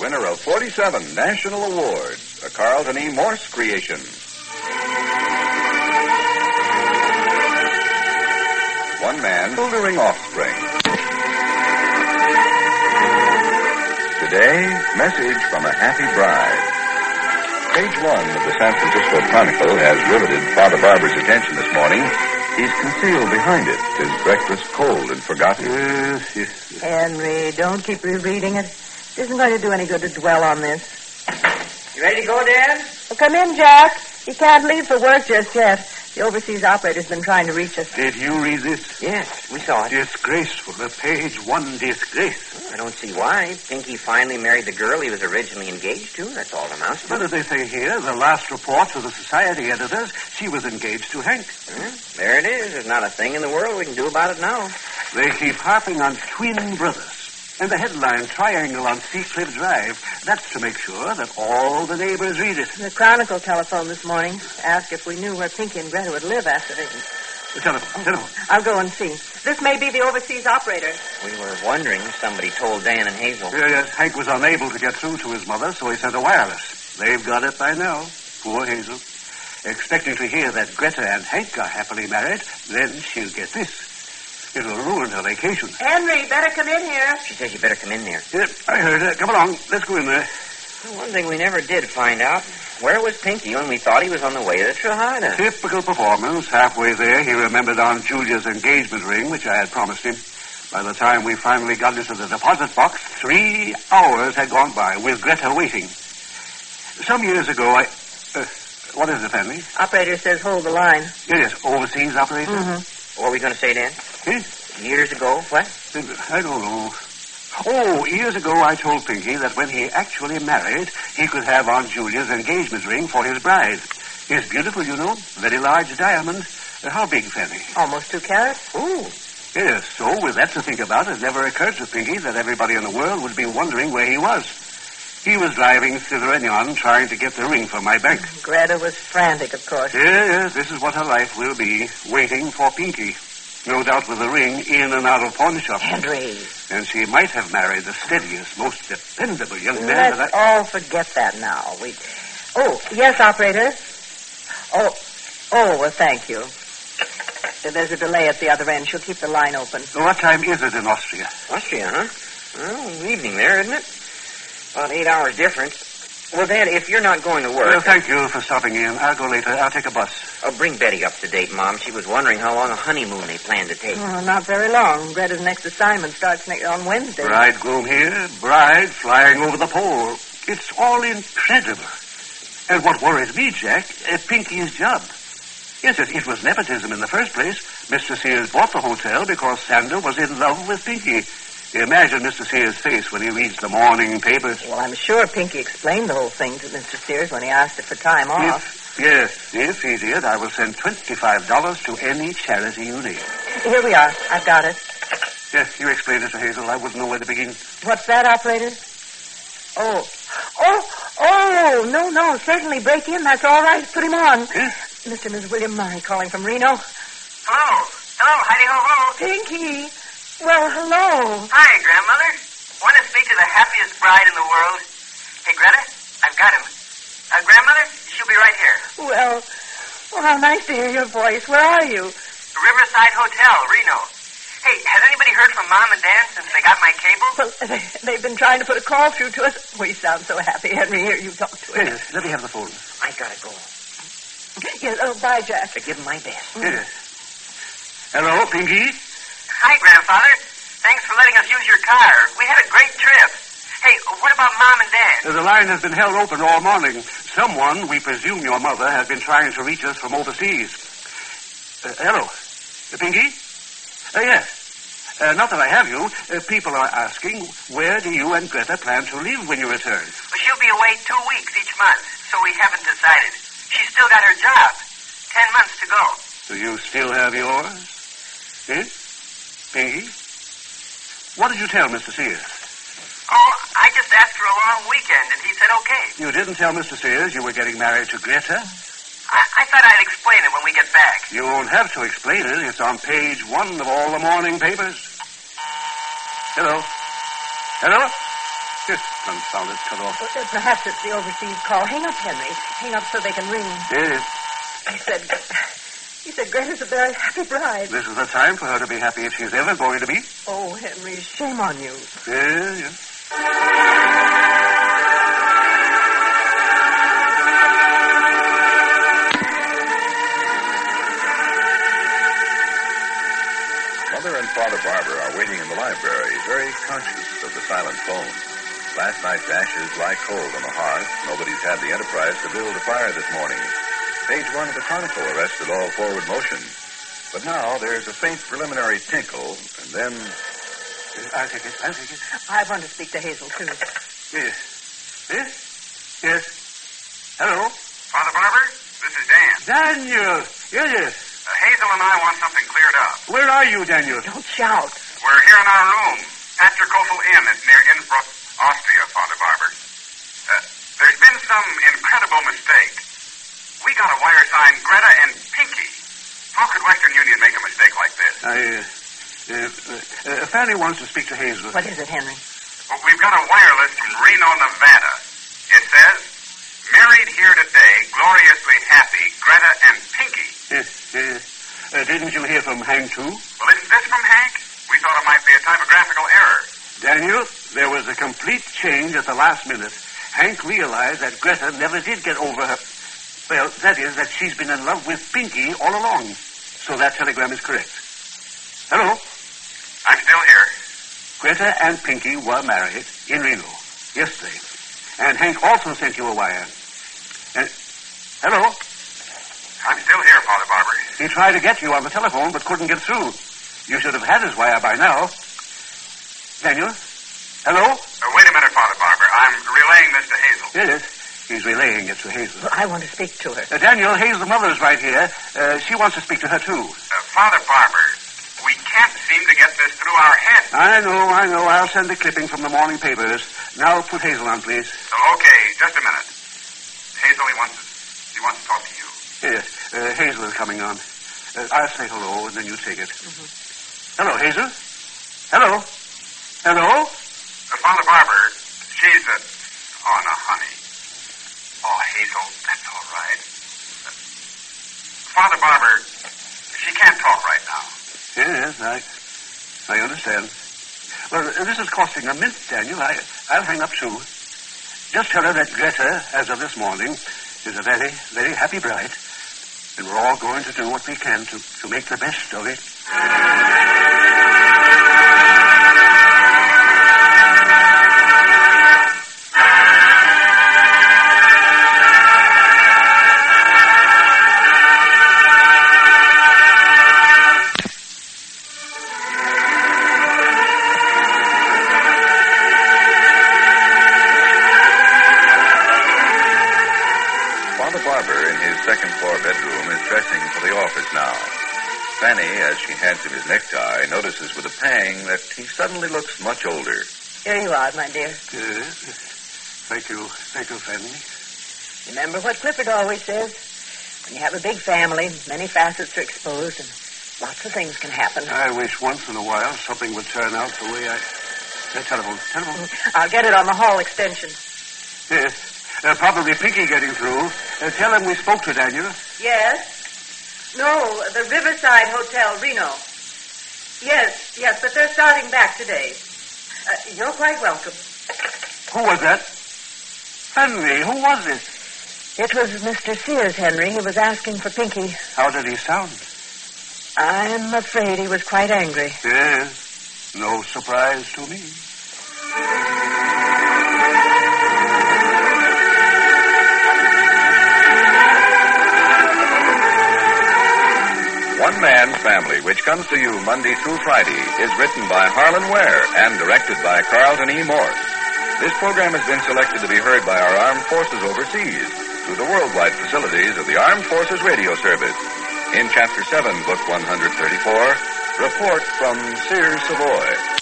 winner of 47 national awards, a Carlton E. Morse creation. One man childering offspring. Today, message from a happy bride. Page 1 of the San Francisco Chronicle has riveted Father Barber's attention this morning. He's concealed behind it, his breakfast cold and forgotten. Yes. Henry, don't keep rereading it. It isn't going to do any good to dwell on this. You ready to go, Dad? Well, come in, Jack. You can't leave for work just yet. The overseas operator's been trying to reach us. Did you read this? Yes, we saw it. Disgraceful. A page 1 disgrace. Well, I don't see why. Pinky finally married the girl he was originally engaged to. That's all it amounts to. What do they say here? The last report to the society editors, she was engaged to Hank. There it is. There's not a thing in the world we can do about it now. They keep harping on twin brothers. And the headline, Triangle on Seacliff Drive. That's to make sure that all the neighbors read it. The Chronicle telephoned this morning. Asked if we knew where Pinky and Greta would live after they... The telephone. I'll go and see. This may be the overseas operator. We were wondering if somebody told Dan and Hazel. Yes, Hank was unable to get through to his mother, so he sent a wireless. They've got it by now. Poor Hazel. Expecting to hear that Greta and Hank are happily married, then she'll get this. It'll ruin her vacation. Henry, better come in here. She says you better come in there. Yep, I heard her. Come along. Let's go in there. Well, one thing we never did find out. Where was Pinky when we thought he was on the way to Trujillo? Typical performance. Halfway there, he remembered Aunt Julia's engagement ring, which I had promised him. By the time we finally got into the deposit box, 3 hours had gone by with Greta waiting. Some years ago, what is it, Fanny? Operator says hold the line. Yes, overseas operator. What were we going to say, Dan? Years ago, what? I don't know. Oh, years ago I told Pinky that when he actually married, he could have Aunt Julia's engagement ring for his bride. It's beautiful, you know. Very large diamond. How big, Fanny? Almost 2 carats. Ooh. Yes, so with that to think about, it never occurred to Pinky that everybody in the world would be wondering where he was. He was driving thither and yon, trying to get the ring from my bank. Greta was frantic, of course. Yes, this is what her life will be, waiting for Pinky. No doubt with the ring in and out of pawn shops. Henry. And she might have married the steadiest, most dependable young man Let's all forget that now. Oh, yes, operator. Oh, well, thank you. There's a delay at the other end. She'll keep the line open. What time is it in Austria? Austria, huh? Well, evening there, isn't it? About 8 hours difference. Well, Dad, if you're not going to work... Well, thank you for stopping in. I'll go later. I'll take a bus. Oh, bring Betty up to date, Mom. She was wondering how long a honeymoon they planned to take. Oh, not very long. Greta's next assignment starts on Wednesday. Bridegroom here, bride flying over the pole. It's all incredible. And what worries me, Jack, Pinky's job. Yes, it was nepotism in the first place. Mr. Sears bought the hotel because Sandra was in love with Pinky. Imagine Mr. Sears' face when he reads the morning papers. Well, I'm sure Pinky explained the whole thing to Mr. Sears when he asked her for time off. If he did, I will send $25 to any charity you need. Here we are. I've got it. Yes, you explain it to Hazel. I wouldn't know where to begin. What's that, operator? No, certainly break in. That's all right. Put him on. Yes? Mr. and Ms. William Murray calling from Reno. Hello, hidey-ho-ho. Pinky. Well, hello. Hi, Grandmother. Want to speak to the happiest bride in the world? Hey, Greta, I've got him. Grandmother, she'll be right here. Well, how nice to hear your voice. Where are you? Riverside Hotel, Reno. Hey, has anybody heard from Mom and Dad since they got my cable? Well, they've been trying to put a call through to us. We sound so happy. Henry, here, you talk to him. Yes, let me have the phone. I gotta go. Yes, bye, Jack. I give him my best. Yes. Hello, Pinky? Hi, Grandfather. Thanks for letting us use your car. We had a great trip. Hey, what about Mom and Dad? The line has been held open all morning. Someone, we presume your mother, has been trying to reach us from overseas. Hello. Pinky? Yes. Not that I have you. People are asking, where do you and Greta plan to live when you return? Well, she'll be away 2 weeks each month, so we haven't decided. She's still got her job. 10 months to go. Do you still have yours? Pinky? What did you tell Mr. Sears? Oh, I just asked for a long weekend, and he said okay. You didn't tell Mr. Sears you were getting married to Greta? I thought I'd explain it when we get back. You won't have to explain it. It's on page 1 of all the morning papers. Hello? Yes, confounded cut off. Well, perhaps it's the overseas call. Hang up, Henry. Hang up so they can ring. Yes. He said Greta's a very happy bride. This is the time for her to be happy if she's ever going to be. Oh, Henry, shame on you. Yes. Mother and Father Barber are waiting in the library, very conscious of the silent phone. Last night's ashes lie cold on the hearth. Nobody's had the enterprise to build a fire this morning. Page 1 of the Chronicle arrested all forward motion. But now there's a faint preliminary tinkle, and then... I'll take it. I want to speak to Hazel, too. Yes. Yes. Hello? Father Barber, this is Dan. Daniel. Yes. Hazel and I want something cleared up. Where are you, Daniel? Don't shout. We're here in our room, Pastor Kofel Inn near Innsbruck, Austria, Father Barber. There's been some incredible mistake. We got a wire signed Greta and Pinky. How could Western Union make a mistake like this? Fanny wants to speak to Hazel. What is it, Henry? Well, we've got a wireless from Reno, Nevada. It says, married here today, gloriously happy, Greta and Pinky. Didn't you hear from Hank, too? Well, isn't this from Hank? We thought it might be a typographical error. Daniel, there was a complete change at the last minute. Hank realized that Greta never did get over her... Well, that is, that she's been in love with Pinky all along. So that telegram is correct. Hello? I'm still here. Greta and Pinky were married in Reno yesterday. And Hank also sent you a wire. Hello? I'm still here, Father Barber. He tried to get you on the telephone, but couldn't get through. You should have had his wire by now. Daniel? Hello? Wait a minute, Father Barber. I'm relaying this to Hazel. Yes. He's relaying it to Hazel. Well, I want to speak to her. Daniel, Hazel's mother's right here. She wants to speak to her, too. Father Barber, we can't seem to get this through our heads. I know. I'll send a clipping from the morning papers. Now put Hazel on, please. Okay, just a minute. Hazel, he wants to talk to you. Yes, Hazel is coming on. I'll say hello, and then you take it. Mm-hmm. Hello, Hazel? Hello? Father Barber, she's oh, now, honey. Oh, Hazel, that's all right. Father Barber, she can't talk right now. Yes, I understand. Well, this is costing a mint, Daniel. I'll hang up, too. Just tell her that Greta, as of this morning, is a very, very happy bride. And we're all going to do what we can to make the best of it. Second-floor bedroom is dressing for the office now. Fanny, as she hands him his necktie, notices with a pang that he suddenly looks much older. Here you are, my dear. Thank you, Fanny. Remember what Clifford always says? When you have a big family, many facets are exposed, and lots of things can happen. I wish once in a while something would turn out the way I... Telephone. I'll get it on the hall extension. Yes. Probably Pinky getting through. Tell him we spoke to Daniel. Yes? No, the Riverside Hotel, Reno. Yes, but they're starting back today. You're quite welcome. Who was that? Henry, who was it? It was Mr. Sears, Henry. He was asking for Pinky. How did he sound? I'm afraid he was quite angry. Yes. No surprise to me. One Man's Family, which comes to you Monday through Friday, is written by Harlan Ware and directed by Carlton E. Morse. This program has been selected to be heard by our armed forces overseas through the worldwide facilities of the Armed Forces Radio Service. In Chapter 7, Book 134, Report from Sears Savoy.